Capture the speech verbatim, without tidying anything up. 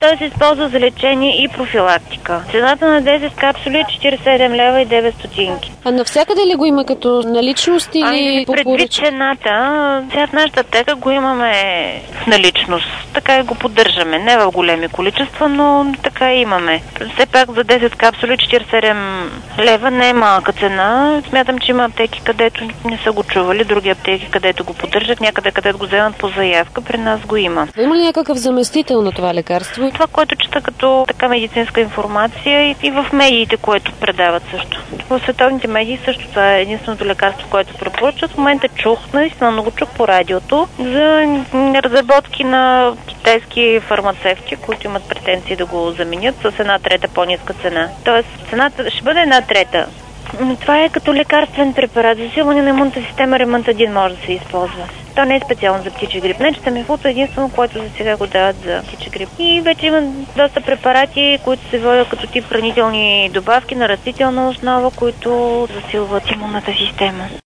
Той се използва за лечение и профилактика. Цената на десет капсули е четиридесет и седем лева и девет стотинки. А навсякъде ли го има като наличност или ами, по предвид поръчка? цената, сега в нашата аптека го имаме в наличност. Така и го поддържаме. Не в големи количества, но така и имаме. Все пак за десет капсули четиридесет и седем лева не е малка цена. Смятам, че има аптеки, където не са го чували, други аптеки, където го поддържат, някъде където го вземат по заявка, при нас го има. Има ли някакъв заместител на това лекарство? Това, което чета като така медицинска информация и, и в медиите, което предават също. В световните медии също това е единственото лекарство, което препоръчват. В момента чух, наистина много чух по радиото, за разработки на китайски фармацевти, които имат претенции да го заменят с една трета по-ниска цена. Тоест цената ще бъде една трета. Но това е като лекарствен препарат. Засилване на имунната система, ремонт един може да се използва. То не е специално за птичи грип. Не, че Тамифлуто е единствено, което за сега го дават за птичи грип. И вече има доста препарати, които се водят като тип хранителни добавки на растителна основа, които засилват имунната система.